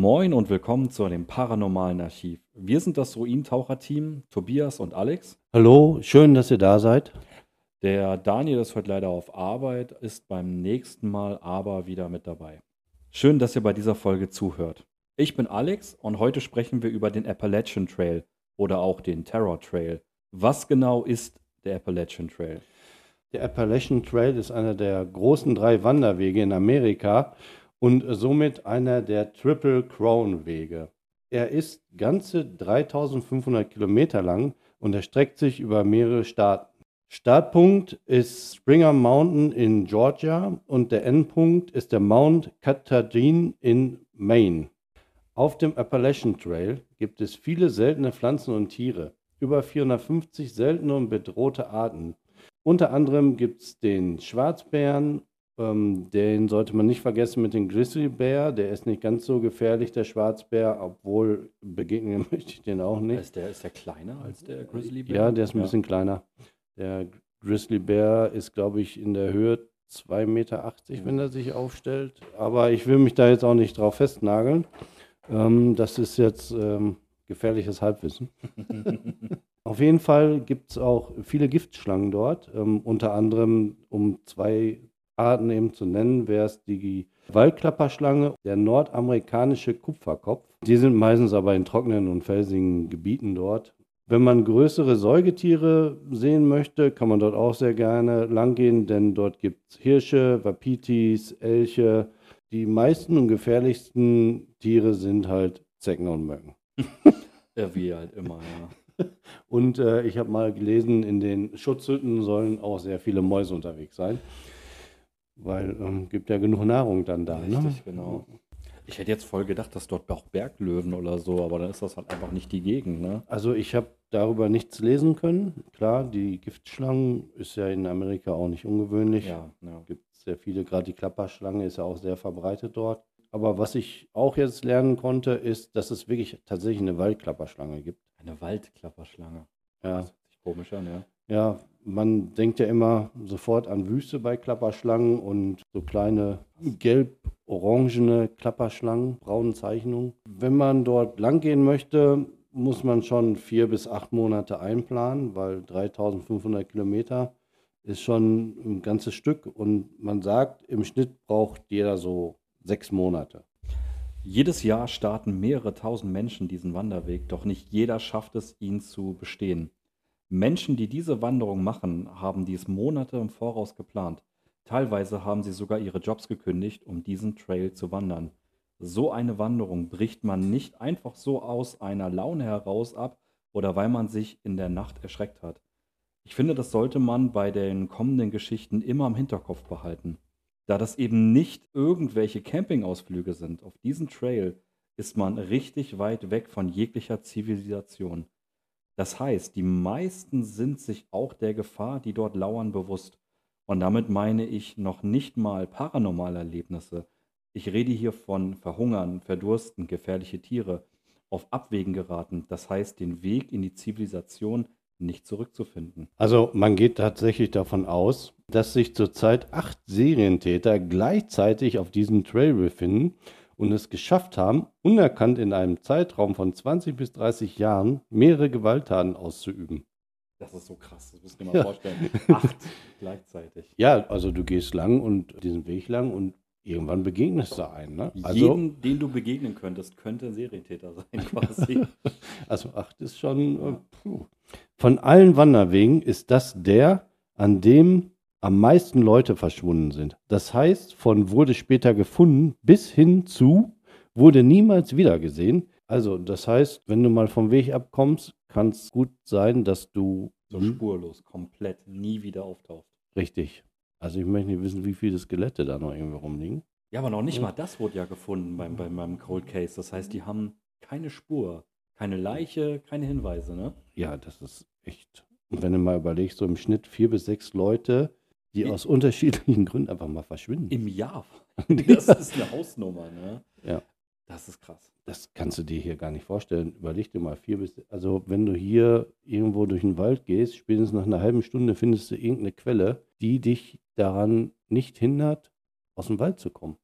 Moin und willkommen zu dem Paranormalen Archiv. Wir sind das Ruinentaucher-Team, Tobias und Alex. Hallo, schön, dass ihr da seid. Der Daniel ist heute leider auf Arbeit, ist beim nächsten Mal aber wieder mit dabei. Schön, dass ihr bei dieser Folge zuhört. Ich bin Alex und heute sprechen wir über den Appalachian Trail oder auch den Terror Trail. Was genau ist der Appalachian Trail? Der Appalachian Trail ist einer der großen 3 Wanderwege in Amerika und somit einer der Triple Crown Wege. Er ist ganze 3500 Kilometer lang und erstreckt sich über mehrere Staaten. Startpunkt ist Springer Mountain in Georgia und der Endpunkt ist der Mount Katahdin in Maine. Auf dem Appalachian Trail gibt es viele seltene Pflanzen und Tiere, über 450 seltene und bedrohte Arten. Unter anderem gibt es den Schwarzbären, den sollte man nicht vergessen mit dem Grizzlybär, der ist nicht ganz so gefährlich, der Schwarzbär, obwohl begegnen möchte ich den auch nicht. Ist der kleiner als der Grizzlybär? Ja, der ist ein bisschen kleiner. Der Grizzlybär ist, glaube ich, in der Höhe 2,80 Meter, wenn er sich aufstellt. Aber ich will mich da jetzt auch nicht drauf festnageln. Das ist jetzt gefährliches Halbwissen. Auf jeden Fall gibt es auch viele Giftschlangen dort. Unter anderem, um 2 Arten eben zu nennen, wäre es die Waldklapperschlange, der nordamerikanische Kupferkopf. Die sind meistens aber in trockenen und felsigen Gebieten dort. Wenn man größere Säugetiere sehen möchte, kann man dort auch sehr gerne langgehen, denn dort gibt es Hirsche, Wapitis, Elche. Die meisten und gefährlichsten Tiere sind halt Zecken und Mücken. Ja, wie halt immer, ja. Und ich habe mal gelesen, in den Schutzhütten sollen auch sehr viele Mäuse unterwegs sein, weil gibt ja genug Nahrung dann da. Richtig, Ne? genau. Ich hätte jetzt voll gedacht, dass dort auch Berglöwen oder so, aber dann ist das halt einfach nicht die Gegend, ne? Also ich habe darüber nichts lesen können. Klar, die Giftschlangen ist ja in Amerika auch nicht ungewöhnlich. Ja, ja. Gibt sehr viele, gerade die Klapperschlange ist ja auch sehr verbreitet dort. Aber was ich auch jetzt lernen konnte, ist, dass es wirklich tatsächlich eine Waldklapperschlange gibt. Eine Waldklapperschlange. Ja, Das hört sich komisch an, ja. ja, man denkt ja immer sofort an Wüste bei Klapperschlangen und so kleine gelb-orangene Klapperschlangen, braune Zeichnungen. Wenn man dort lang gehen möchte, muss man schon 4 bis 8 Monate einplanen, weil 3500 Kilometer ist schon ein ganzes Stück und man sagt, im Schnitt braucht jeder so 6 Monate. Jedes Jahr starten mehrere tausend Menschen diesen Wanderweg, doch nicht jeder schafft es, ihn zu bestehen. Menschen, die diese Wanderung machen, haben dies Monate im Voraus geplant. Teilweise haben sie sogar ihre Jobs gekündigt, um diesen Trail zu wandern. So eine Wanderung bricht man nicht einfach so aus einer Laune heraus ab oder weil man sich in der Nacht erschreckt hat. Ich finde, das sollte man bei den kommenden Geschichten immer im Hinterkopf behalten. Da das eben nicht irgendwelche Campingausflüge sind, auf diesem Trail ist man richtig weit weg von jeglicher Zivilisation. Das heißt, die meisten sind sich auch der Gefahr, die dort lauern, bewusst. Und damit meine ich noch nicht mal paranormale Erlebnisse. Ich rede hier von Verhungern, Verdursten, gefährliche Tiere, auf Abwägen geraten, das heißt, den Weg in die Zivilisation nicht zurückzufinden. Also man geht tatsächlich davon aus, dass sich zurzeit 8 Serientäter gleichzeitig auf diesem Trail befinden und es geschafft haben, unerkannt in einem Zeitraum von 20 bis 30 Jahren mehrere Gewalttaten auszuüben. Das ist so krass, das müsst ihr mal Ja. vorstellen. 8 gleichzeitig. Ja, also du gehst lang und diesen Weg lang und irgendwann begegnest du einen. Ne? Jeden, den du begegnen könntest, könnte ein Serientäter sein, quasi. Also 8 ist schon. Puh. Von allen Wanderwegen ist das der, an dem am meisten Leute verschwunden sind. Das heißt, von wurde später gefunden bis hin zu wurde niemals wiedergesehen. Also das heißt, wenn du mal vom Weg abkommst, kann es gut sein, dass du So spurlos, komplett, nie wieder auftaucht. richtig. Also ich möchte nicht wissen, wie viele Skelette da noch irgendwie rumliegen. Ja, aber noch nicht mal das wurde ja gefunden beim Cold Case. Das heißt, die haben keine Spur, keine Leiche, keine Hinweise, ne? Ja, das ist echt. Und wenn du mal überlegst, so im Schnitt 4 bis 6 Leute, die aus unterschiedlichen Gründen einfach mal verschwinden. Im Jahr. Das ist eine Hausnummer, ne? Ja. Das ist krass. Das kannst du dir hier gar nicht vorstellen. Überleg dir mal 4 bis, also wenn du hier irgendwo durch den Wald gehst, spätestens nach einer halben Stunde findest du irgendeine Quelle, die dich daran nicht hindert, aus dem Wald zu kommen. Ja.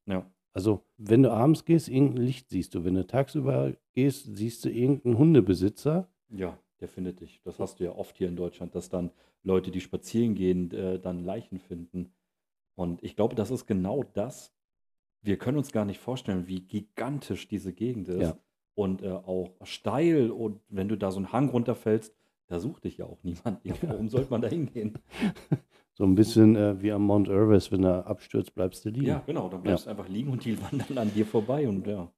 Also, wenn du abends gehst, irgendein Licht siehst du. Wenn du tagsüber gehst, siehst du irgendeinen Hundebesitzer. Ja, der findet dich. Das hast du ja oft hier in Deutschland, dass dann Leute, die spazieren gehen, dann Leichen finden. Und ich glaube, das ist genau das. Wir können uns gar nicht vorstellen, wie gigantisch diese Gegend Ja, ist und auch steil. Und wenn du da so einen Hang runterfällst, da sucht dich ja auch niemand. Ja, warum sollte man da hingehen? so ein bisschen wie am Mount Everest, wenn er abstürzt, bleibst du liegen. Ja, genau, dann Ja. bleibst du einfach liegen und die wandern an dir vorbei und ja.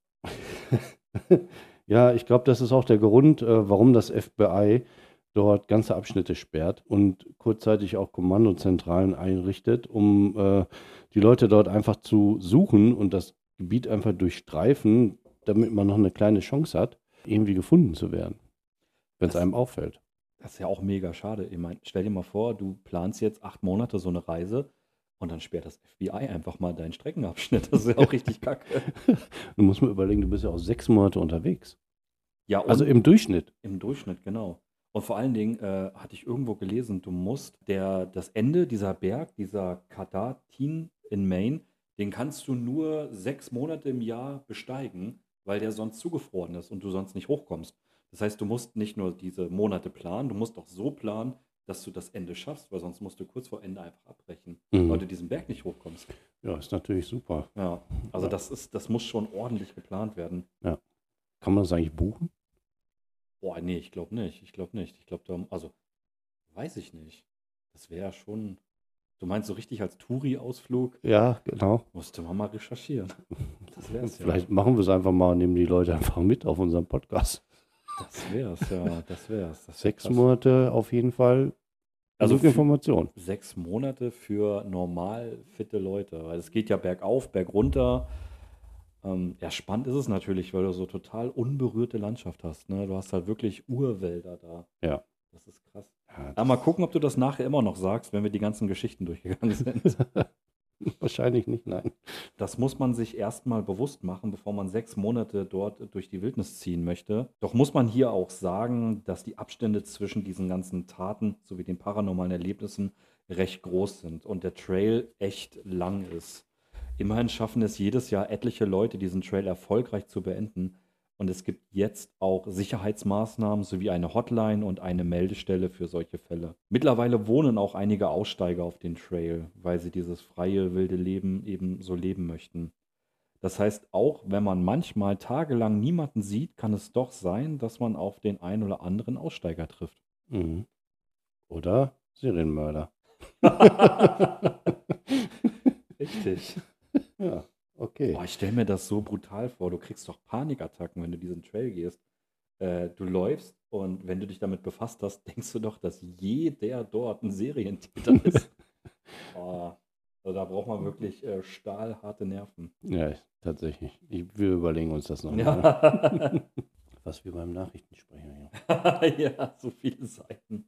Ja, ich glaube, das ist auch der Grund, warum das FBI dort ganze Abschnitte sperrt und kurzzeitig auch Kommandozentralen einrichtet, um die Leute dort einfach zu suchen und das Gebiet einfach durchstreifen, damit man noch eine kleine Chance hat, irgendwie gefunden zu werden, wenn es Das, einem auffällt. das ist ja auch mega schade. Ich meine, stell dir mal vor, du planst jetzt 8 Monate so eine Reise und dann sperrt das FBI einfach mal deinen Streckenabschnitt. Das ist ja auch richtig kacke. Du musst mal überlegen, du bist ja auch 6 Monate unterwegs. Ja, Also und im Durchschnitt. im Durchschnitt, genau. Und vor allen Dingen hatte ich irgendwo gelesen, du musst das Ende dieser Berg, dieser Katatin in Maine, den kannst du nur 6 Monate im Jahr besteigen, weil der sonst zugefroren ist und du sonst nicht hochkommst. Das heißt, du musst nicht nur diese Monate planen, du musst auch so planen, dass du das Ende schaffst, weil sonst musst du kurz vor Ende einfach abbrechen, weil Mhm. du diesen Berg nicht hochkommst. Ja, ist natürlich super. Ja, also Ja. das muss schon ordentlich geplant werden. Ja. Kann man das eigentlich buchen? Boah, nee, ich glaube nicht. Ich glaube nicht. Ich glaube, also weiß ich nicht. Das wäre ja schon. Du meinst so richtig als Touri-Ausflug? Ja, genau. Musste man mal recherchieren. Das wäre es ja. Vielleicht machen wir es einfach mal und nehmen die Leute einfach mit auf unseren Podcast. Das wäre es, ja. Das wäre es. Das wäre 6 Monate auf jeden Fall. Also Genug Information. 6 Monate für normal fitte Leute. Weil es geht ja bergauf, bergunter. Ja, spannend ist es natürlich, weil du so total unberührte Landschaft hast. Ne? Du hast halt wirklich Urwälder da. Ja. Das ist krass. Ja, Aber mal gucken, ob du das nachher immer noch sagst, wenn wir die ganzen Geschichten durchgegangen sind. wahrscheinlich nicht, nein. Das muss man sich erstmal bewusst machen, bevor man 6 Monate dort durch die Wildnis ziehen möchte. Doch muss man hier auch sagen, dass die Abstände zwischen diesen ganzen Taten sowie den paranormalen Erlebnissen recht groß sind und der Trail echt lang ist. Immerhin schaffen es jedes Jahr etliche Leute, diesen Trail erfolgreich zu beenden. Und es gibt jetzt auch Sicherheitsmaßnahmen sowie eine Hotline und eine Meldestelle für solche Fälle. Mittlerweile wohnen auch einige Aussteiger auf den Trail, weil sie dieses freie, wilde Leben eben so leben möchten. Das heißt, auch wenn man manchmal tagelang niemanden sieht, kann es doch sein, dass man auf den einen oder anderen Aussteiger trifft. Mhm. Oder Serienmörder. Richtig. Ja, okay. Boah, ich stelle mir das so brutal vor. Du kriegst doch Panikattacken, wenn du diesen Trail gehst. Du läufst und wenn du dich damit befasst hast, denkst du doch, dass jeder dort ein Serientäter ist. Boah, also da braucht man wirklich stahlharte Nerven. Ja, tatsächlich. Wir überlegen uns das nochmal. Ja. Was wir beim Nachrichtensprecher hier. Ja, so viele Seiten.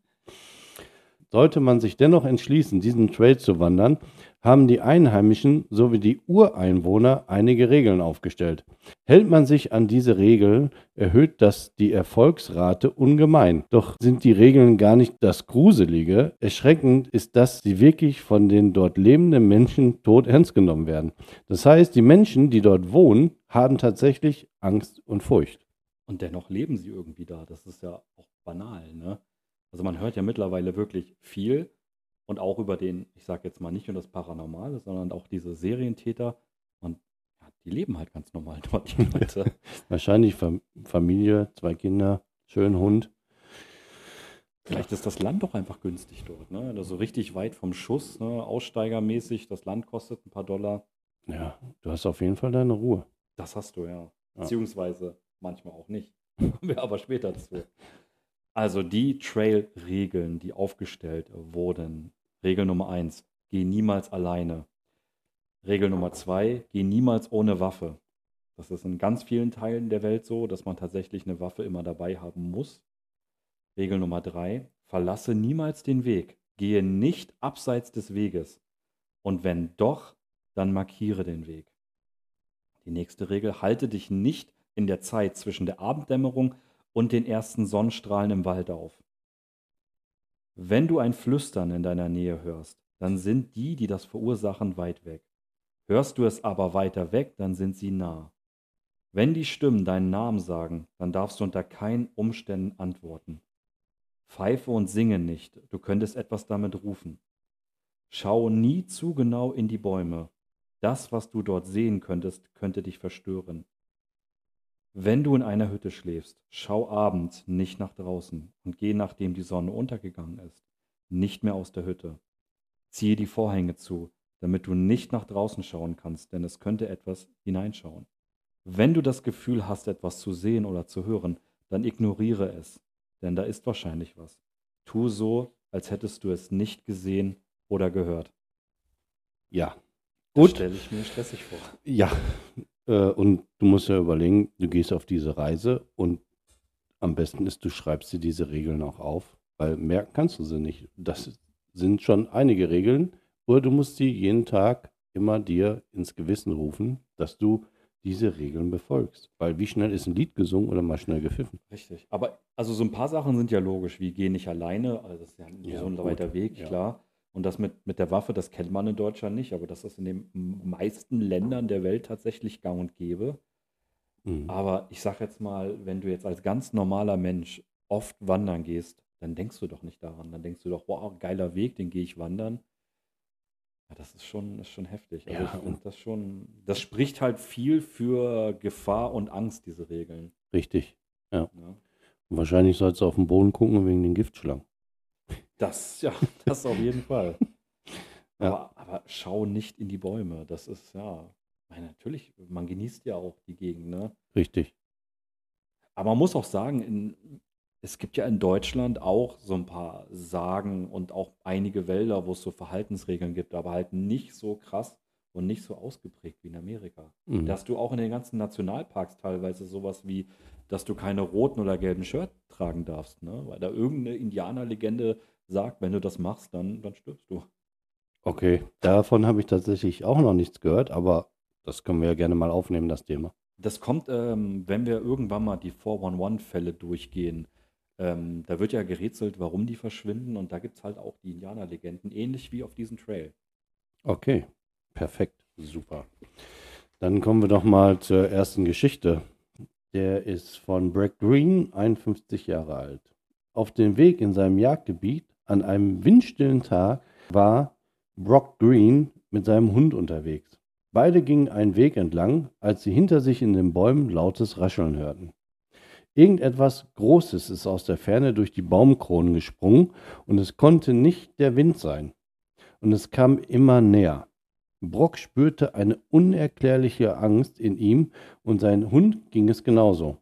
Sollte man sich dennoch entschließen, diesen Trail zu wandern, haben die Einheimischen sowie die Ureinwohner einige Regeln aufgestellt. Hält man sich an diese Regeln, erhöht das die Erfolgsrate ungemein. Doch sind die Regeln gar nicht das Gruselige. Erschreckend ist, dass sie wirklich von den dort lebenden Menschen tot ernst genommen werden. Das heißt, die Menschen, die dort wohnen, haben tatsächlich Angst und Furcht. Und dennoch leben sie irgendwie da. Das ist ja auch banal, ne? Also man hört ja mittlerweile wirklich viel und auch über den, ich sage jetzt mal nicht nur das Paranormale, sondern auch diese Serientäter. Und ja, die leben halt ganz normal dort, die Leute. Wahrscheinlich Familie, 2 Kinder, schönen Hund. Vielleicht ist das Land doch einfach günstig dort, ne? Also richtig weit vom Schuss, ne? Aussteigermäßig. Das Land kostet ein paar Dollar. Ja, du hast auf jeden Fall deine Ruhe. Das hast du, ja. Ja. Beziehungsweise manchmal auch nicht. Kommen wir aber später dazu. Also die Trail-Regeln, die aufgestellt wurden. Regel Nummer 1, geh niemals alleine. Regel Nummer 2, geh niemals ohne Waffe. Das ist in ganz vielen Teilen der Welt so, dass man tatsächlich eine Waffe immer dabei haben muss. Regel Nummer 3, verlasse niemals den Weg. Gehe nicht abseits des Weges. Und wenn doch, dann markiere den Weg. Die nächste Regel, halte dich nicht in der Zeit zwischen der Abenddämmerung und den ersten Sonnenstrahlen im Wald auf. Wenn du ein Flüstern in deiner Nähe hörst, dann sind die, die das verursachen, weit weg. Hörst du es aber weiter weg, dann sind sie nah. Wenn die Stimmen deinen Namen sagen, dann darfst du unter keinen Umständen antworten. Pfeife und singe nicht, du könntest etwas damit rufen. Schau nie zu genau in die Bäume. Das, was du dort sehen könntest, könnte dich verstören. Wenn du in einer Hütte schläfst, schau abends nicht nach draußen und geh, nachdem die Sonne untergegangen ist, nicht mehr aus der Hütte. Ziehe die Vorhänge zu, damit du nicht nach draußen schauen kannst, denn es könnte etwas hineinschauen. Wenn du das Gefühl hast, etwas zu sehen oder zu hören, dann ignoriere es, denn da ist wahrscheinlich was. Tu so, als hättest du es nicht gesehen oder gehört. Ja, Das gut. stelle ich mir stressig vor. Ja, und du musst ja überlegen, du gehst auf diese Reise und am besten ist, du schreibst dir diese Regeln auch auf, weil merken kannst du sie nicht. Das sind schon einige Regeln, oder du musst sie jeden Tag immer dir ins Gewissen rufen, dass du diese Regeln befolgst. Weil wie schnell ist ein Lied gesungen oder mal schnell gepfiffen? Richtig. Aber also so ein paar Sachen sind ja logisch, wie geh nicht alleine, also das ist ja Ja, so ein gut. weiter Weg, Ja. klar. Und das mit der Waffe, das kennt man in Deutschland nicht, aber das ist in den meisten Ländern der Welt tatsächlich gang und gäbe. Mhm. Aber ich sage jetzt mal, wenn du jetzt als ganz normaler Mensch oft wandern gehst, dann denkst du doch nicht daran. Dann denkst du doch, wow, geiler Weg, den gehe ich wandern. Ja, das ist schon heftig. Also ich Ja, finde das schon, das spricht halt viel für Gefahr und Angst, diese Regeln. richtig. Ja. Ne? Und wahrscheinlich sollst du auf den Boden gucken wegen den Giftschlangen. Ja, das auf jeden Fall. Ja. Aber schau nicht in die Bäume. Das ist ja, ich meine, natürlich, man genießt ja auch die Gegend, ne? Richtig. Aber man muss auch sagen, es gibt ja in Deutschland auch so ein paar Sagen und auch einige Wälder, wo es so Verhaltensregeln gibt, aber halt nicht so krass und nicht so ausgeprägt wie in Amerika. Da Mhm. hast du auch in den ganzen Nationalparks teilweise sowas wie, dass du keine roten oder gelben Shirt tragen darfst, ne? Weil da irgendeine Indianerlegende sagt, wenn du das machst, dann stirbst du. Okay, davon habe ich tatsächlich auch noch nichts gehört, aber das können wir ja gerne mal aufnehmen, das Thema. Das kommt, wenn wir irgendwann mal die 411-Fälle durchgehen. Da wird ja gerätselt, warum die verschwinden, und da gibt es halt auch die Indianerlegenden, ähnlich wie auf diesem Trail. Okay, perfekt, super. Dann kommen wir doch mal zur ersten Geschichte. Der ist von Brett Green, 51 Jahre alt. Auf dem Weg in seinem Jagdgebiet an einem windstillen Tag war Brock Green mit seinem Hund unterwegs. Beide gingen einen Weg entlang, als sie hinter sich in den Bäumen lautes Rascheln hörten. Irgendetwas Großes ist aus der Ferne durch die Baumkronen gesprungen und es konnte nicht der Wind sein. Und es kam immer näher. Brock spürte eine unerklärliche Angst in ihm und sein Hund ging es genauso.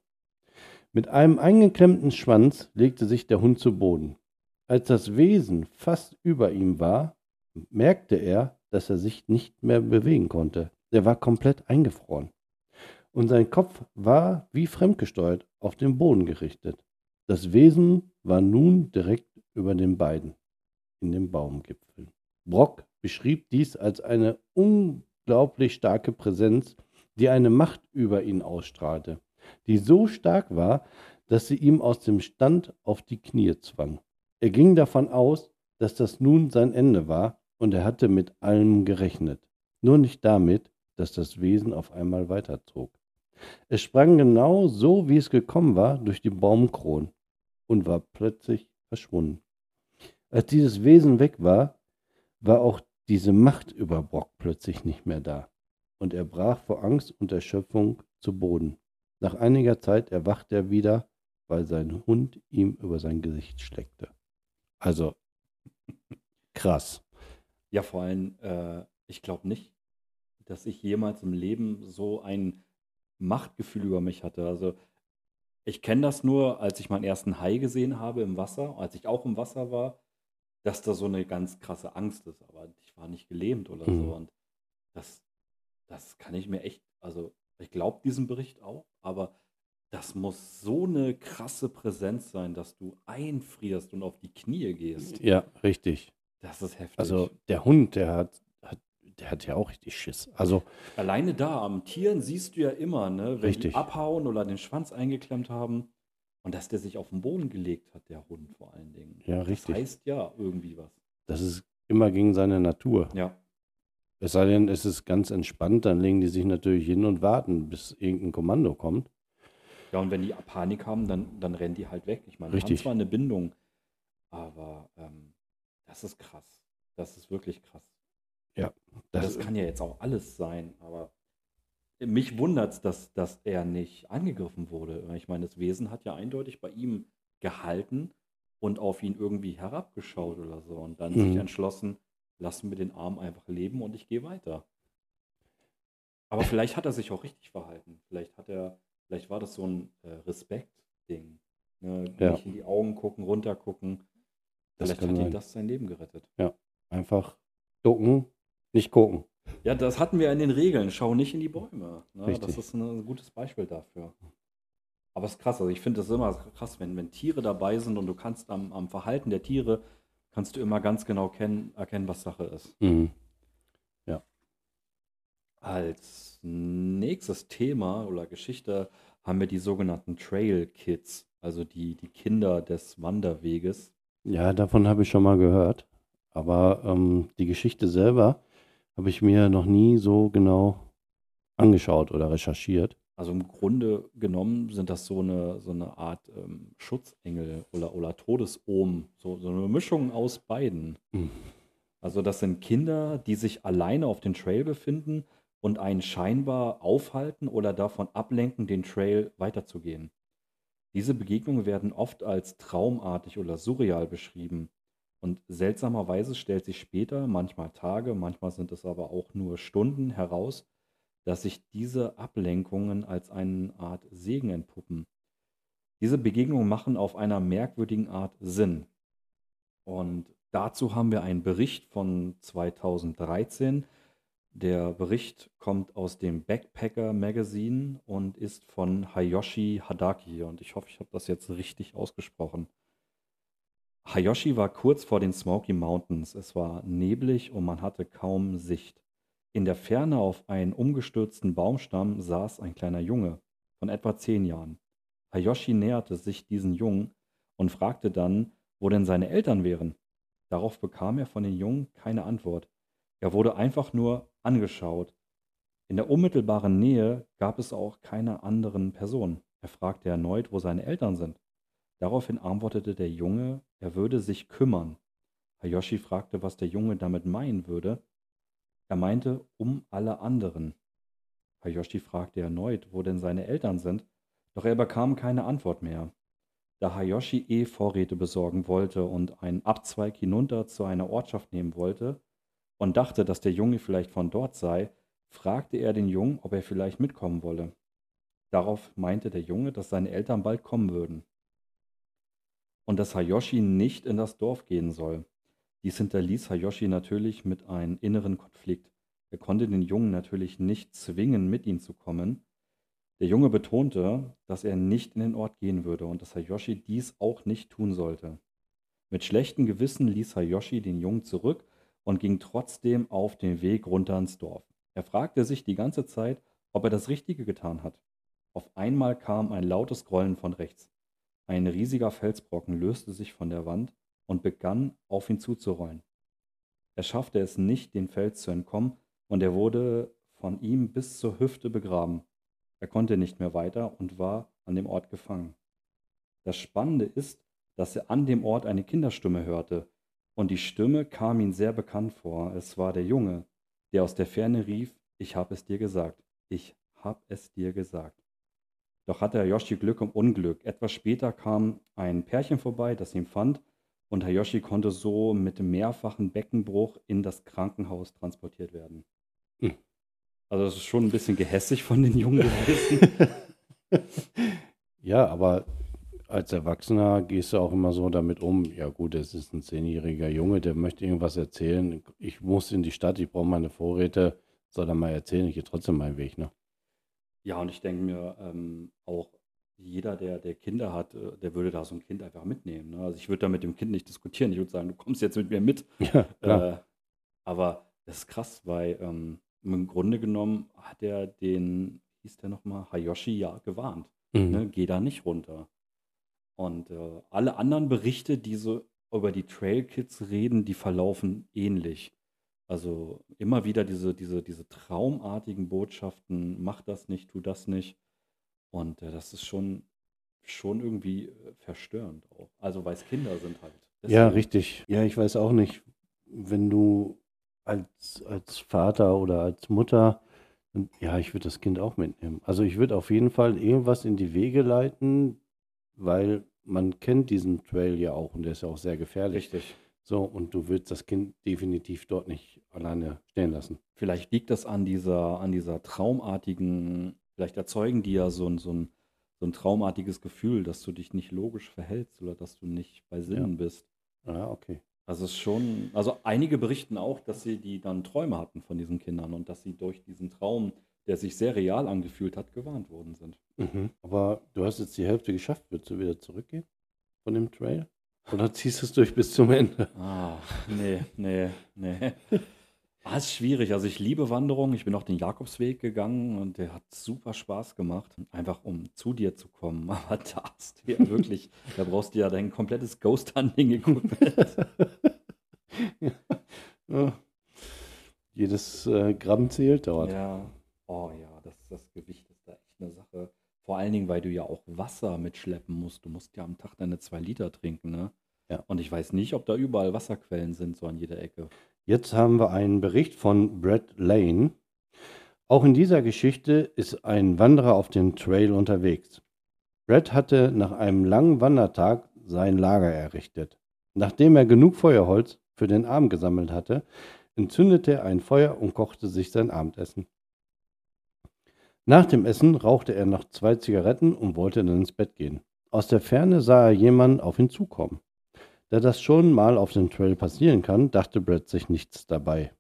Mit einem eingeklemmten Schwanz legte sich der Hund zu Boden. Als das Wesen fast über ihm war, merkte er, dass er sich nicht mehr bewegen konnte. Er war komplett eingefroren. Und sein Kopf war wie fremdgesteuert auf den Boden gerichtet. Das Wesen war nun direkt über den beiden in den Baumgipfeln. Brock beschrieb dies als eine unglaublich starke Präsenz, die eine Macht über ihn ausstrahlte, die so stark war, dass sie ihm aus dem Stand auf die Knie zwang. Er ging davon aus, dass das nun sein Ende war, und er hatte mit allem gerechnet, nur nicht damit, dass das Wesen auf einmal weiterzog. Es sprang genau so, wie es gekommen war, durch die Baumkronen und war plötzlich verschwunden. Als dieses Wesen weg war, war auch diese Macht über Brock plötzlich nicht mehr da. Und er brach vor Angst und Erschöpfung zu Boden. Nach einiger Zeit erwachte er wieder, weil sein Hund ihm über sein Gesicht schleckte. Also krass. Ja, vor allem, ich glaube nicht, dass ich jemals im Leben so ein Machtgefühl über mich hatte. Also ich kenne das nur, als ich meinen ersten Hai gesehen habe im Wasser, als ich auch im Wasser war, dass da so eine ganz krasse Angst ist. Aber ich war nicht gelähmt oder so. Mhm. Und das, das kann ich mir echt, also ich glaube diesen Bericht auch, aber das muss so eine krasse Präsenz sein, dass du einfrierst und auf die Knie gehst. Ja, richtig. Das ist heftig. Also der Hund, der hat ja auch richtig Schiss. Also Alleine da am Tieren siehst du ja immer, ne, wenn die richtig. abhauen oder den Schwanz eingeklemmt haben, und dass der sich auf den Boden gelegt hat, der Hund vor allen Dingen. Ja, Das richtig. heißt ja irgendwie was. Das ist immer gegen seine Natur. Ja. Es sei denn, es ist ganz entspannt, dann legen die sich natürlich hin und warten, bis irgendein Kommando kommt. Ja, und wenn die Panik haben, dann rennen die halt weg. Ich meine, die haben Richtig. zwar eine Bindung, aber das ist krass. Das ist wirklich krass. Ja, Und das, das kann ja jetzt auch alles sein, aber mich wundert es, dass er nicht angegriffen wurde. Ich meine, das Wesen hat ja eindeutig bei ihm gehalten und auf ihn irgendwie herabgeschaut oder so und dann sich mhm. entschlossen, lass mir den Arm einfach leben und ich gehe weiter. Aber vielleicht hat er sich auch richtig verhalten. Vielleicht war das so ein Respekt-Ding. Ne? Ja, Nicht in die Augen gucken, runter gucken. das Vielleicht kann hat ihm sein. das sein Leben gerettet. Ja, einfach ducken, nicht gucken. Ja, das hatten wir in den Regeln. Schau nicht in die Bäume. Ne? Das Richtig. ist ein gutes Beispiel dafür. Aber es ist krass. Also ich finde das immer krass, wenn Tiere dabei sind und du kannst am Verhalten der Tiere, kannst du immer ganz genau erkennen, was Sache ist. Mhm. Ja. Als nächstes Thema oder Geschichte haben wir die sogenannten Trail Kids, also die Kinder des Wanderweges. Ja, davon habe ich schon mal gehört. Aber die Geschichte selber habe ich mir noch nie so genau angeschaut oder recherchiert. Also im Grunde genommen sind das so eine Art Schutzengel oder Todesohm, so eine Mischung aus beiden. Mhm. Also das sind Kinder, die sich alleine auf den Trail befinden und einen scheinbar aufhalten oder davon ablenken, den Trail weiterzugehen. Diese Begegnungen werden oft als traumartig oder surreal beschrieben. Und seltsamerweise stellt sich später, manchmal Tage, manchmal sind es aber auch nur Stunden, heraus, dass sich diese Ablenkungen als eine Art Segen entpuppen. Diese Begegnungen machen auf einer merkwürdigen Art Sinn. Und dazu haben wir einen Bericht von 2013. Der Bericht kommt aus dem Backpacker Magazine und ist von Hayoshi Hadaki. Und ich hoffe, ich habe das jetzt richtig ausgesprochen. Hayoshi war kurz vor den Smoky Mountains. Es war neblig und man hatte kaum Sicht. In der Ferne auf einem umgestürzten Baumstamm saß ein kleiner Junge von etwa 10 Jahren. Hayoshi näherte sich diesen Jungen und fragte dann, wo denn seine Eltern wären. Darauf bekam er von den Jungen keine Antwort. Er wurde einfach nur angeschaut. In der unmittelbaren Nähe gab es auch keine anderen Personen. Er fragte erneut, wo seine Eltern sind. Daraufhin antwortete der Junge, er würde sich kümmern. Hayoshi fragte, was der Junge damit meinen würde. Er meinte, um alle anderen. Hayoshi fragte erneut, wo denn seine Eltern sind, doch er bekam keine Antwort mehr. Da Hayoshi Vorräte besorgen wollte und einen Abzweig hinunter zu einer Ortschaft nehmen wollte und dachte, dass der Junge vielleicht von dort sei, fragte er den Jungen, ob er vielleicht mitkommen wolle. Darauf meinte der Junge, dass seine Eltern bald kommen würden und dass Hayoshi nicht in das Dorf gehen soll. Dies hinterließ Hayoshi natürlich mit einem inneren Konflikt. Er konnte den Jungen natürlich nicht zwingen, mit ihm zu kommen. Der Junge betonte, dass er nicht in den Ort gehen würde und dass Hayoshi dies auch nicht tun sollte. Mit schlechtem Gewissen ließ Hayoshi den Jungen zurück und ging trotzdem auf den Weg runter ins Dorf. Er fragte sich die ganze Zeit, ob er das Richtige getan hat. Auf einmal kam ein lautes Grollen von rechts. Ein riesiger Felsbrocken löste sich von der Wand und begann auf ihn zuzurollen. Er schaffte es nicht, den Fels zu entkommen, und er wurde von ihm bis zur Hüfte begraben. Er konnte nicht mehr weiter und war an dem Ort gefangen. Das Spannende ist, dass er an dem Ort eine Kinderstimme hörte, und die Stimme kam ihm sehr bekannt vor. Es war der Junge, der aus der Ferne rief, ich hab es dir gesagt, ich hab es dir gesagt. Doch hatte Hayoshi Glück im Unglück. Etwas später kam ein Pärchen vorbei, das ihn fand, und Hayoshi konnte so mit mehrfachen Beckenbruch in das Krankenhaus transportiert werden. Hm. Also das ist schon ein bisschen gehässig von den Jungen gewesen. Ja, aber als Erwachsener gehst du auch immer so damit um, ja gut, es ist ein 10-jähriger Junge, der möchte irgendwas erzählen. Ich muss in die Stadt, ich brauche meine Vorräte, soll er mal erzählen, ich gehe trotzdem meinen Weg, ne? Ja, und ich denke mir, auch jeder, der Kinder hat, der würde da so ein Kind einfach mitnehmen. Ne? Also ich würde da mit dem Kind nicht diskutieren. Ich würde sagen, du kommst jetzt mit mir mit. Ja, klar. Äh, aber das ist krass, weil im Grunde genommen hat er den, wie hieß der nochmal, Hayoshi ja gewarnt. Mhm. Ne? Geh da nicht runter. Und alle anderen Berichte, die so über die Trail Kids reden, die verlaufen ähnlich. Also immer wieder diese traumartigen Botschaften, mach das nicht, tu das nicht. Und das ist schon irgendwie verstörend auch. Also weil es Kinder sind halt. Ja, Deswegen. richtig. Ja, ich weiß auch nicht, wenn du als Vater oder als Mutter, ja, ich würde das Kind auch mitnehmen. Also ich würde auf jeden Fall irgendwas in die Wege leiten, weil man kennt diesen Trail ja auch und der ist ja auch sehr gefährlich. Richtig. So, und du willst das Kind definitiv dort nicht alleine stehen lassen. Vielleicht liegt das an dieser traumartigen, vielleicht erzeugen die ja so ein traumartiges Gefühl, dass du dich nicht logisch verhältst oder dass du nicht bei Ja, Sinnen bist. okay. Also es ist schon, also einige berichten auch, dass die dann Träume hatten von diesen Kindern und dass sie durch diesen Traum, der sich sehr real angefühlt hat, gewarnt worden sind. Aber du hast jetzt die Hälfte geschafft. Würdest du wieder zurückgehen von dem Trail? Oder ziehst du es durch bis zum Ende? Nee. Ist schwierig. Also ich liebe Wanderungen. Ich bin auch den Jakobsweg gegangen und der hat super Spaß gemacht, einfach um zu dir zu kommen. Aber da hast du ja wirklich, da brauchst du ja dein komplettes Ghost-Hunting-Equipment. Ja, jedes Gramm zählt dort. Ja, oh ja, das Gewicht ist da echt eine Sache. Vor allen Dingen, weil du ja auch Wasser mitschleppen musst. Du musst ja am Tag deine 2 Liter trinken, ne? Ja. Und ich weiß nicht, ob da überall Wasserquellen sind, so an jeder Ecke. Jetzt haben wir einen Bericht von Brett Lane. Auch in dieser Geschichte ist ein Wanderer auf dem Trail unterwegs. Brett hatte nach einem langen Wandertag sein Lager errichtet. Nachdem er genug Feuerholz für den Abend gesammelt hatte, entzündete er ein Feuer und kochte sich sein Abendessen. Nach dem Essen rauchte er noch 2 Zigaretten und wollte dann ins Bett gehen. Aus der Ferne sah er jemanden auf ihn zukommen. Da das schon mal auf dem Trail passieren kann, dachte Brett sich nichts dabei.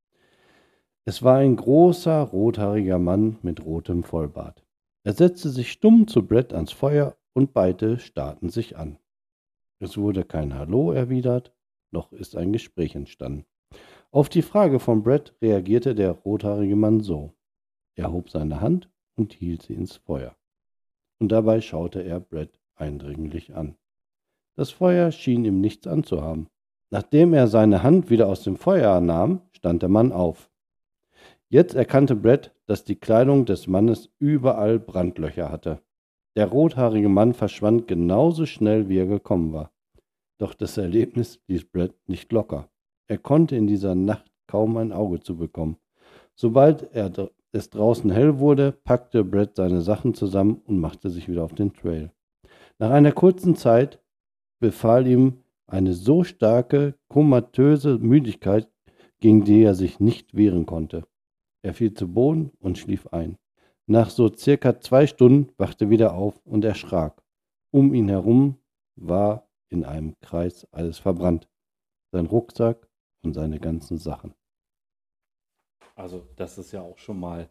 Es war ein großer, rothaariger Mann mit rotem Vollbart. Er setzte sich stumm zu Brett ans Feuer und beide starrten sich an. Es wurde kein Hallo erwidert, noch ist ein Gespräch entstanden. Auf die Frage von Brett reagierte der rothaarige Mann so. Er hob seine Hand und hielt sie ins Feuer. Und dabei schaute er Brett eindringlich an. Das Feuer schien ihm nichts anzuhaben. Nachdem er seine Hand wieder aus dem Feuer nahm, stand der Mann auf. Jetzt erkannte Brett, dass die Kleidung des Mannes überall Brandlöcher hatte. Der rothaarige Mann verschwand genauso schnell, wie er gekommen war. Doch das Erlebnis ließ Brett nicht locker. Er konnte in dieser Nacht kaum ein Auge zubekommen. Sobald es draußen hell wurde, packte Brett seine Sachen zusammen und machte sich wieder auf den Trail. Nach einer kurzen Zeit befahl ihm eine so starke, komatöse Müdigkeit, gegen die er sich nicht wehren konnte. Er fiel zu Boden und schlief ein. Nach so circa 2 Stunden wachte er wieder auf und erschrak. Um ihn herum war in einem Kreis alles verbrannt. Sein Rucksack und seine ganzen Sachen. Also das ist ja auch schon mal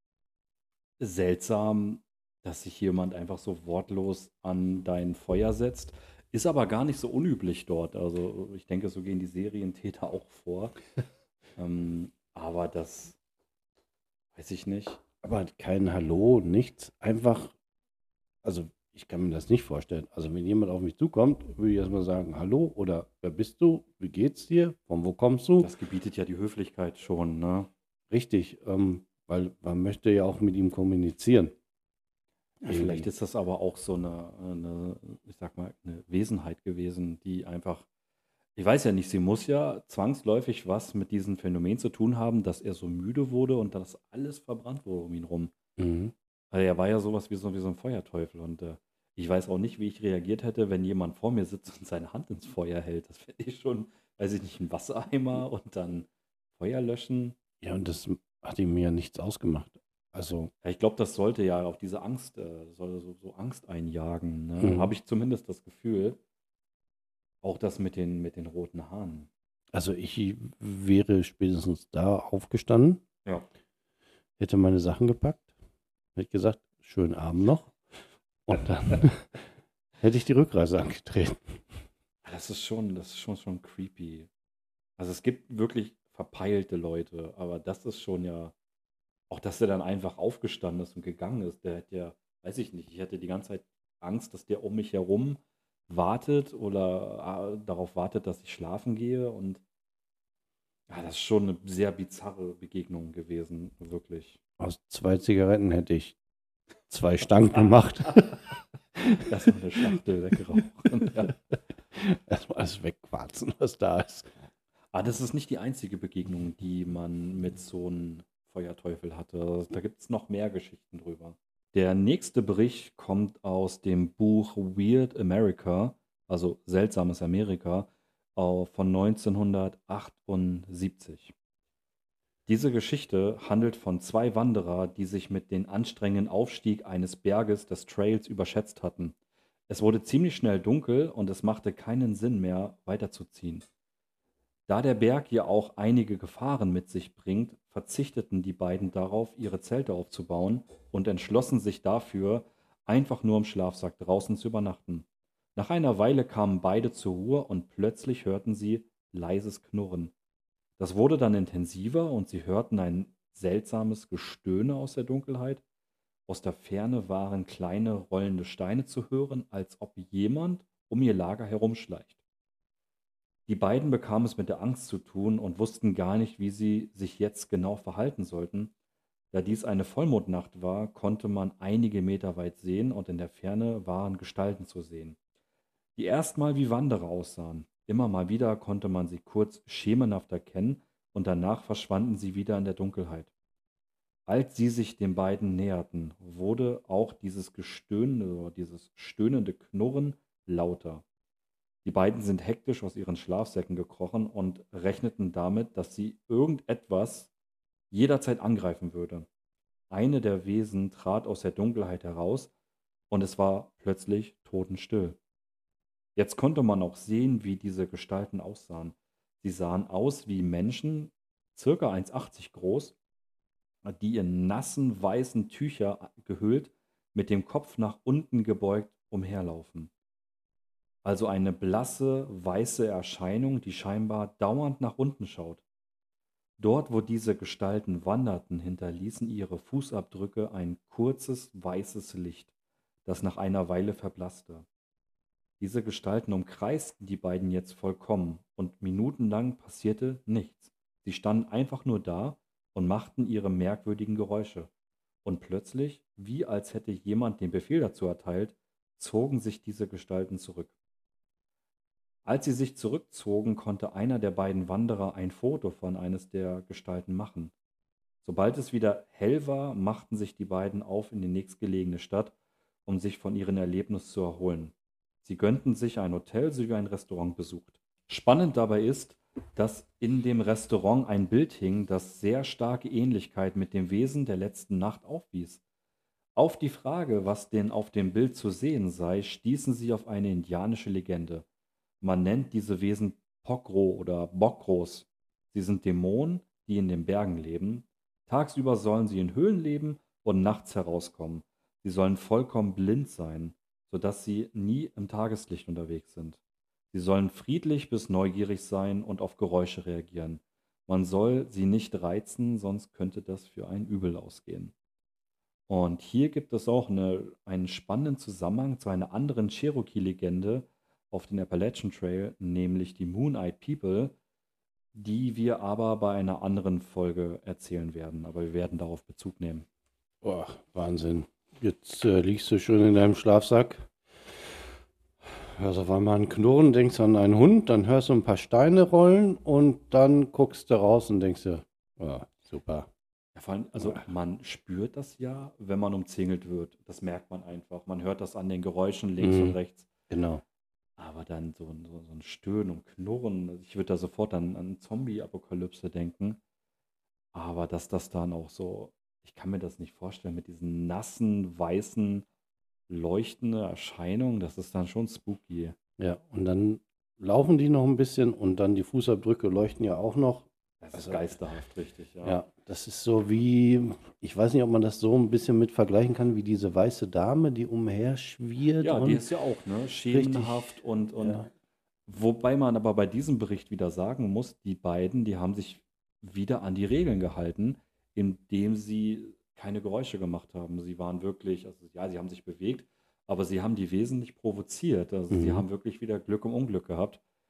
seltsam, dass sich jemand einfach so wortlos an dein Feuer setzt. Ist aber gar nicht so unüblich dort. Also ich denke, so gehen die Serientäter auch vor. Aber das weiß ich nicht. Aber kein Hallo, nichts. Einfach, also ich kann mir das nicht vorstellen. Also wenn jemand auf mich zukommt, würde ich erstmal sagen, hallo oder wer bist du? Wie geht's dir? Von wo kommst du? Das gebietet ja die Höflichkeit schon, ne? Richtig, weil man möchte ja auch mit ihm kommunizieren. Ja, vielleicht ist das aber auch so eine, ich sag mal, eine Wesenheit gewesen, die einfach, ich weiß ja nicht, sie muss ja zwangsläufig was mit diesem Phänomen zu tun haben, dass er so müde wurde und dass alles verbrannt wurde um ihn rum. Mhm. Weil er war ja sowas wie so ein Feuerteufel und ich weiß auch nicht, wie ich reagiert hätte, wenn jemand vor mir sitzt und seine Hand ins Feuer hält. Das fände ich schon, weiß ich nicht, ein Wassereimer und dann Feuer löschen. Ja, und das hat ihm ja nichts ausgemacht. Also, Ja, ich glaube, das sollte ja auch diese Angst, soll so Angst einjagen. Ne? mhm. Habe ich zumindest das Gefühl. Auch das mit den roten Haaren. Also ich wäre spätestens da aufgestanden, Ja. hätte meine Sachen gepackt, hätte gesagt, schönen Abend noch. Und dann hätte ich die Rückreise angetreten. Das ist schon creepy. Also es gibt wirklich verpeilte Leute, aber das ist schon ja, auch dass der dann einfach aufgestanden ist und gegangen ist, der hätte ja, weiß ich nicht, ich hätte die ganze Zeit Angst, dass der um mich herum wartet oder darauf wartet, dass ich schlafen gehe und Ja, das ist schon eine sehr bizarre Begegnung gewesen, wirklich. Aus 2 Zigaretten hätte ich 2 Stangen gemacht. Erstmal eine Schachtel weggerauchen. Ja. Erstmal alles wegquarzen, was da ist. Aber das ist nicht die einzige Begegnung, die man mit so einem Feuerteufel hatte. Da gibt es noch mehr Geschichten drüber. Der nächste Bericht kommt aus dem Buch Weird America, also Seltsames Amerika, von 1978. Diese Geschichte handelt von 2 Wanderer, die sich mit dem anstrengenden Aufstieg eines Berges des Trails überschätzt hatten. Es wurde ziemlich schnell dunkel und es machte keinen Sinn mehr, weiterzuziehen. Da der Berg ja auch einige Gefahren mit sich bringt, verzichteten die beiden darauf, ihre Zelte aufzubauen und entschlossen sich dafür, einfach nur im Schlafsack draußen zu übernachten. Nach einer Weile kamen beide zur Ruhe und plötzlich hörten sie leises Knurren. Das wurde dann intensiver und sie hörten ein seltsames Gestöhne aus der Dunkelheit. Aus der Ferne waren kleine rollende Steine zu hören, als ob jemand um ihr Lager herumschleicht. Die beiden bekamen es mit der Angst zu tun und wussten gar nicht, wie sie sich jetzt genau verhalten sollten. Da dies eine Vollmondnacht war, konnte man einige Meter weit sehen und in der Ferne waren Gestalten zu sehen, die erstmal wie Wanderer aussahen. Immer mal wieder konnte man sie kurz schemenhaft erkennen und danach verschwanden sie wieder in der Dunkelheit. Als sie sich den beiden näherten, wurde auch dieses Gestöhne oder dieses stöhnende Knurren lauter. Die beiden sind hektisch aus ihren Schlafsäcken gekrochen und rechneten damit, dass sie irgendetwas jederzeit angreifen würde. Eine der Wesen trat aus der Dunkelheit heraus und es war plötzlich totenstill. Jetzt konnte man auch sehen, wie diese Gestalten aussahen. Sie sahen aus wie Menschen, circa 1,80 groß, die in nassen weißen Tücher gehüllt, mit dem Kopf nach unten gebeugt umherlaufen. Also eine blasse, weiße Erscheinung, die scheinbar dauernd nach unten schaut. Dort, wo diese Gestalten wanderten, hinterließen ihre Fußabdrücke ein kurzes, weißes Licht, das nach einer Weile verblasste. Diese Gestalten umkreisten die beiden jetzt vollkommen und minutenlang passierte nichts. Sie standen einfach nur da und machten ihre merkwürdigen Geräusche. Und plötzlich, wie als hätte jemand den Befehl dazu erteilt, zogen sich diese Gestalten zurück. Als sie sich zurückzogen, konnte einer der beiden Wanderer ein Foto von eines der Gestalten machen. Sobald es wieder hell war, machten sich die beiden auf in die nächstgelegene Stadt, um sich von ihrem Erlebnis zu erholen. Sie gönnten sich ein Hotel sowie ein Restaurant besucht. Spannend dabei ist, dass in dem Restaurant ein Bild hing, das sehr starke Ähnlichkeit mit dem Wesen der letzten Nacht aufwies. Auf die Frage, was denn auf dem Bild zu sehen sei, stießen sie auf eine indianische Legende. Man nennt diese Wesen Pokro oder Bokros. Sie sind Dämonen, die in den Bergen leben. Tagsüber sollen sie in Höhlen leben und nachts herauskommen. Sie sollen vollkommen blind sein, sodass sie nie im Tageslicht unterwegs sind. Sie sollen friedlich bis neugierig sein und auf Geräusche reagieren. Man soll sie nicht reizen, sonst könnte das für ein Übel ausgehen. Und hier gibt es auch einen spannenden Zusammenhang zu einer anderen Cherokee-Legende auf den Appalachian Trail, nämlich die Moon-Eyed People, die wir aber bei einer anderen Folge erzählen werden. Aber wir werden darauf Bezug nehmen. Boah, Wahnsinn. Jetzt liegst du schon in deinem Schlafsack, hörst auf einmal ein Knurren, denkst an einen Hund, dann hörst du ein paar Steine rollen und dann guckst du raus und denkst dir, super. Ja, vor allem, also man spürt das ja, wenn man umzingelt wird. Das merkt man einfach. Man hört das an den Geräuschen links und rechts. Genau. Aber dann so ein Stöhnen und Knurren, also ich würde da sofort an Zombie-Apokalypse denken. Aber dass das dann auch so, ich kann mir das nicht vorstellen, mit diesen nassen, weißen, leuchtende Erscheinungen, das ist dann schon spooky. Ja, und dann laufen die noch ein bisschen und dann die Fußabdrücke leuchten ja auch noch. Das ist Also, geisterhaft, richtig, ja. ja, das ist so wie, ich weiß nicht, ob man das so ein bisschen mit vergleichen kann, wie diese weiße Dame, die umherschwirrt Ja, die und ist ja auch, ne, richtig, schemenhaft und ja. wobei man aber bei diesem Bericht wieder sagen muss, die beiden, die haben sich wieder an die Regeln gehalten, indem sie keine Geräusche gemacht haben. Sie waren wirklich, also ja, sie haben sich bewegt, aber sie haben die Wesen nicht provoziert. Also sie Mhm. haben wirklich wieder Glück um Unglück gehabt.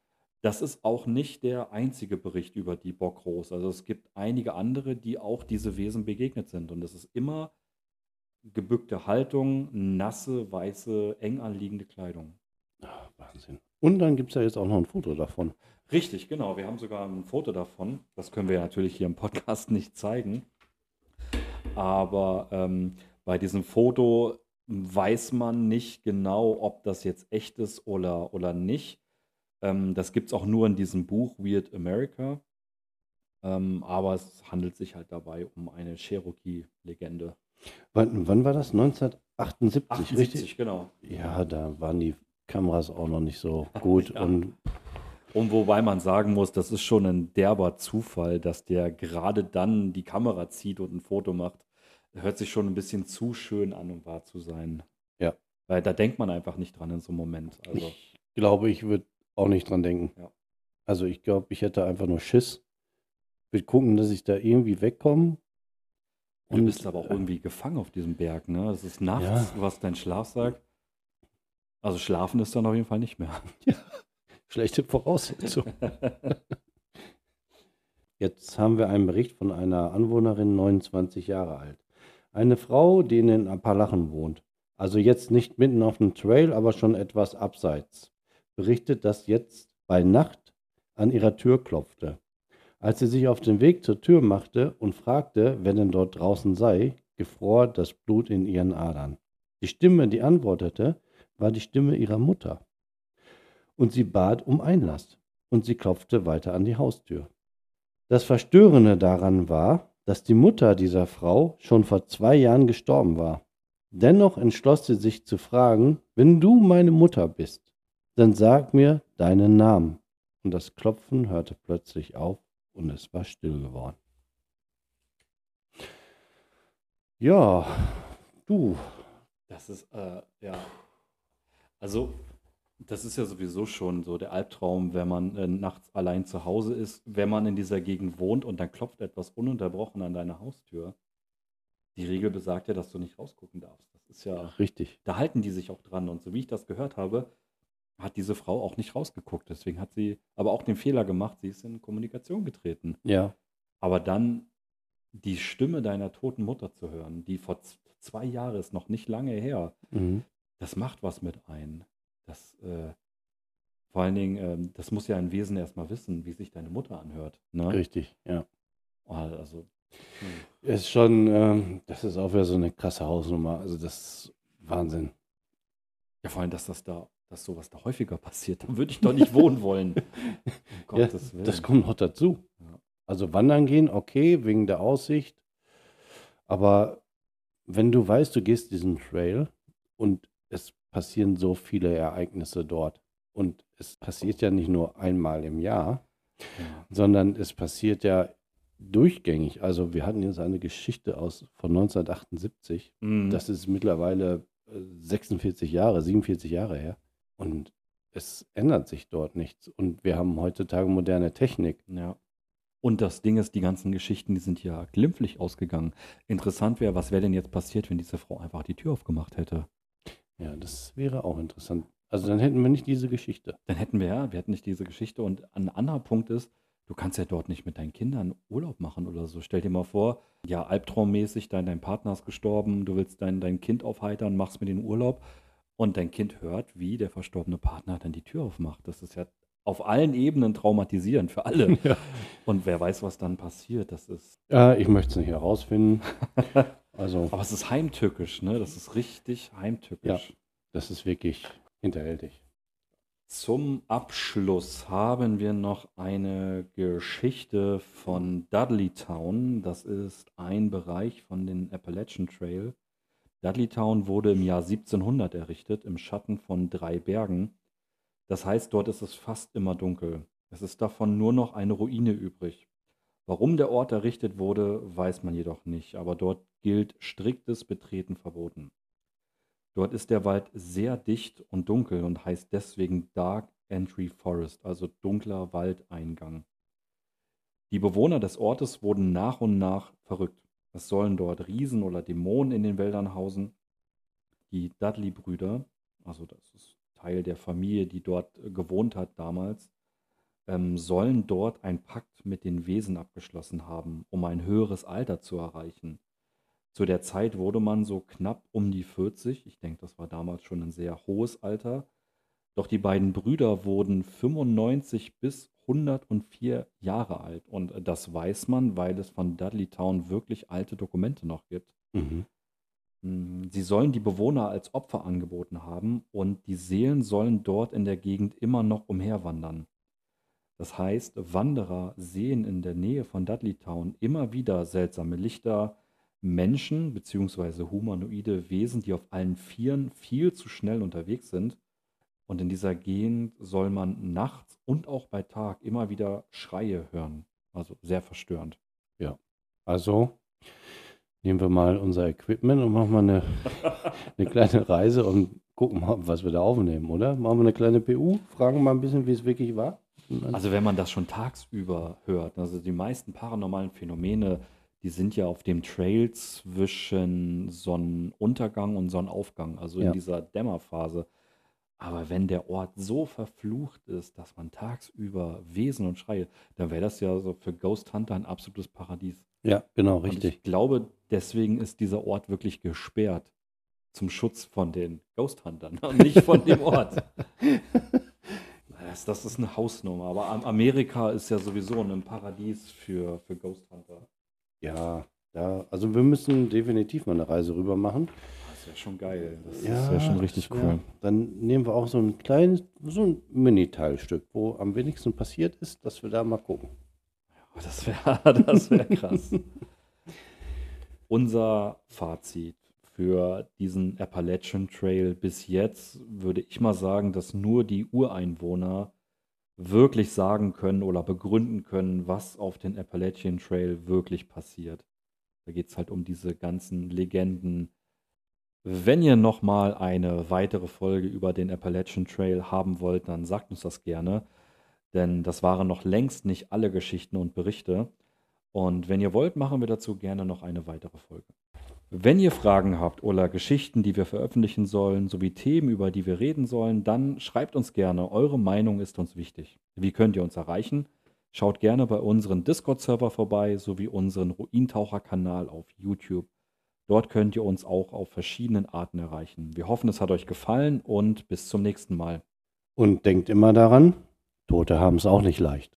Das ist auch nicht der einzige Bericht über die Bockrose. Also, es gibt einige andere, die auch diese Wesen begegnet sind. Und es ist immer gebückte Haltung, nasse, weiße, eng anliegende Kleidung. Ah, Wahnsinn. Und dann gibt es ja jetzt auch noch ein Foto davon. Richtig, genau. Wir haben sogar ein Foto davon. Das können wir natürlich hier im Podcast nicht zeigen. Aber bei diesem Foto weiß man nicht genau, ob das jetzt echt ist oder nicht. Das gibt es auch nur in diesem Buch Weird America. Aber es handelt sich halt dabei um eine Cherokee-Legende. Wann war das? 1978, richtig? 78, genau. Ja, da waren die Kameras auch noch nicht so gut. Ja. Und Und wobei man sagen muss, das ist schon ein derber Zufall, dass der gerade dann die Kamera zieht und ein Foto macht. Hört sich schon ein bisschen zu schön an, um wahr zu sein. ja, Weil da denkt man einfach nicht dran in so einem Moment. Also, ich glaube, ich würde auch nicht dran denken. ja. Also ich glaube, ich hätte einfach nur Schiss. Würde gucken, dass ich da irgendwie wegkomme. Du bist aber auch irgendwie gefangen auf diesem Berg, ne? Es ist nachts, Ja. du hast deinen Schlafsack. Also schlafen ist dann auf jeden Fall nicht mehr. Schlechte Voraussetzung. Jetzt haben wir einen Bericht von einer Anwohnerin, 29 Jahre alt. Eine Frau, die in den Appalachen wohnt. Also jetzt nicht mitten auf dem Trail, aber schon etwas abseits. Berichtet, dass jetzt bei Nacht an ihrer Tür klopfte. Als sie sich auf den Weg zur Tür machte und fragte, wer denn dort draußen sei, gefror das Blut in ihren Adern. Die Stimme, die antwortete, war die Stimme ihrer Mutter. Und sie bat um Einlass. Und sie klopfte weiter an die Haustür. Das Verstörende daran war, dass die Mutter dieser Frau schon vor 2 Jahren gestorben war. Dennoch entschloss sie sich zu fragen, wenn du meine Mutter bist, dann sag mir deinen Namen. Und das Klopfen hörte plötzlich auf und es war still geworden. Ja, du. Das ist, ja. Also, das ist ja sowieso schon so der Albtraum, wenn man nachts allein zu Hause ist, wenn man in dieser Gegend wohnt und dann klopft etwas ununterbrochen an deine Haustür. Die Regel besagt ja, dass du nicht rausgucken darfst. Das ist ja, Richtig. da halten die sich auch dran. Und so wie ich das gehört habe, hat diese Frau auch nicht rausgeguckt. Deswegen hat sie aber auch den Fehler gemacht, sie ist in Kommunikation getreten. Ja, Aber dann die Stimme deiner toten Mutter zu hören, die vor 2 Jahren ist, noch nicht lange her, mhm. das macht was mit ein. Vor allen Dingen, das muss ja ein Wesen erstmal wissen, wie sich deine Mutter anhört. Ne? Richtig, ja. Also, Ist schon, das ist auch wieder so eine krasse Hausnummer. Also das ist Wahnsinn. ja, vor allem, dass sowas da häufiger passiert. Da würde ich doch nicht wohnen wollen. Um Ja, Gottes Willen. das kommt noch dazu. Ja. Also wandern gehen, okay, wegen der Aussicht. Aber wenn du weißt, du gehst diesen Trail und es passieren so viele Ereignisse dort und es passiert ja nicht nur einmal im Jahr, Ja. sondern es passiert ja durchgängig. Also wir hatten jetzt eine Geschichte von 1978. Mhm. Das ist mittlerweile 47 Jahre her. Und es ändert sich dort nichts. Und wir haben heutzutage moderne Technik. Ja. Und das Ding ist, die ganzen Geschichten, die sind ja glimpflich ausgegangen. Interessant wäre, was wäre denn jetzt passiert, wenn diese Frau einfach die Tür aufgemacht hätte? Ja, das wäre auch interessant. Also dann hätten wir nicht diese Geschichte. Dann hätten wir hätten nicht diese Geschichte. Und ein anderer Punkt ist, du kannst ja dort nicht mit deinen Kindern Urlaub machen oder so. Stell dir mal vor, ja, albtraummäßig, dein Partner ist gestorben, du willst dein Kind aufheitern, machst mit dem Urlaub und dein Kind hört, wie der verstorbene Partner dann die Tür aufmacht. Das ist ja auf allen Ebenen traumatisierend für alle. Ja. Und wer weiß, was dann passiert. Das ist. Ich möchte es nicht herausfinden. Also, Aber es ist heimtückisch, ne? Das ist richtig heimtückisch. das ist wirklich hinterhältig. Zum Abschluss haben wir noch eine Geschichte von Dudleytown. Das ist ein Bereich von den Appalachian Trail. Dudleytown wurde im Jahr 1700 errichtet, im Schatten von 3 Bergen. Das heißt, dort ist es fast immer dunkel. Es ist davon nur noch eine Ruine übrig. Warum der Ort errichtet wurde, weiß man jedoch nicht, aber dort gilt striktes Betreten verboten. Dort ist der Wald sehr dicht und dunkel und heißt deswegen Dark Entry Forest, also dunkler Waldeingang. Die Bewohner des Ortes wurden nach und nach verrückt. Es sollen dort Riesen oder Dämonen in den Wäldern hausen. Die Dudley-Brüder, also das ist Teil der Familie, die dort gewohnt hat damals, sollen dort einen Pakt mit den Wesen abgeschlossen haben, um ein höheres Alter zu erreichen. Zu der Zeit wurde man so knapp um die 40. Ich denke, das war damals schon ein sehr hohes Alter. Doch die beiden Brüder wurden 95 bis 104 Jahre alt. Und das weiß man, weil es von Dudleytown wirklich alte Dokumente noch gibt. Mhm. Sie sollen die Bewohner als Opfer angeboten haben und die Seelen sollen dort in der Gegend immer noch umherwandern. Das heißt, Wanderer sehen in der Nähe von Dudleytown immer wieder seltsame Lichter, Menschen bzw. humanoide Wesen, die auf allen Vieren viel zu schnell unterwegs sind. Und in dieser Gegend soll man nachts und auch bei Tag immer wieder Schreie hören. Also sehr verstörend. Ja. Also nehmen wir mal unser Equipment und machen mal eine kleine Reise und gucken mal, was wir da aufnehmen, oder? Machen wir eine kleine PU, fragen mal ein bisschen, wie es wirklich war. Also wenn man das schon tagsüber hört, also die meisten paranormalen Phänomene, die sind ja auf dem Trail zwischen Sonnenuntergang und Sonnenaufgang, also in Ja. dieser Dämmerphase. Aber wenn der Ort so verflucht ist, dass man tagsüber Wesen und Schreie, dann wäre das ja so für Ghost Hunter ein absolutes Paradies. Ja, genau, Und richtig. ich glaube, deswegen ist dieser Ort wirklich gesperrt zum Schutz von den Ghost Huntern und nicht von dem Ort. Das ist eine Hausnummer. Aber Amerika ist ja sowieso ein Paradies für Ghost Hunter. Ja, also wir müssen definitiv mal eine Reise rüber machen. Das wäre schon geil. Das Ja, wäre schon richtig das cool. Dann nehmen wir auch so ein Mini-Teilstück, wo am wenigsten passiert ist, dass wir da mal gucken. Oh, das wär krass. Unser Fazit für diesen Appalachian Trail bis jetzt würde ich mal sagen, dass nur die Ureinwohner wirklich sagen können oder begründen können, was auf den Appalachian Trail wirklich passiert. Da geht es halt um diese ganzen Legenden. Wenn ihr nochmal eine weitere Folge über den Appalachian Trail haben wollt, dann sagt uns das gerne, denn das waren noch längst nicht alle Geschichten und Berichte. Und wenn ihr wollt, machen wir dazu gerne noch eine weitere Folge. Wenn ihr Fragen habt oder Geschichten, die wir veröffentlichen sollen, sowie Themen, über die wir reden sollen, dann schreibt uns gerne. Eure Meinung ist uns wichtig. Wie könnt ihr uns erreichen? Schaut gerne bei unserem Discord-Server vorbei, sowie unseren Ruintaucher-Kanal auf YouTube. Dort könnt ihr uns auch auf verschiedenen Arten erreichen. Wir hoffen, es hat euch gefallen und bis zum nächsten Mal. Und denkt immer daran, Tote haben es auch nicht leicht.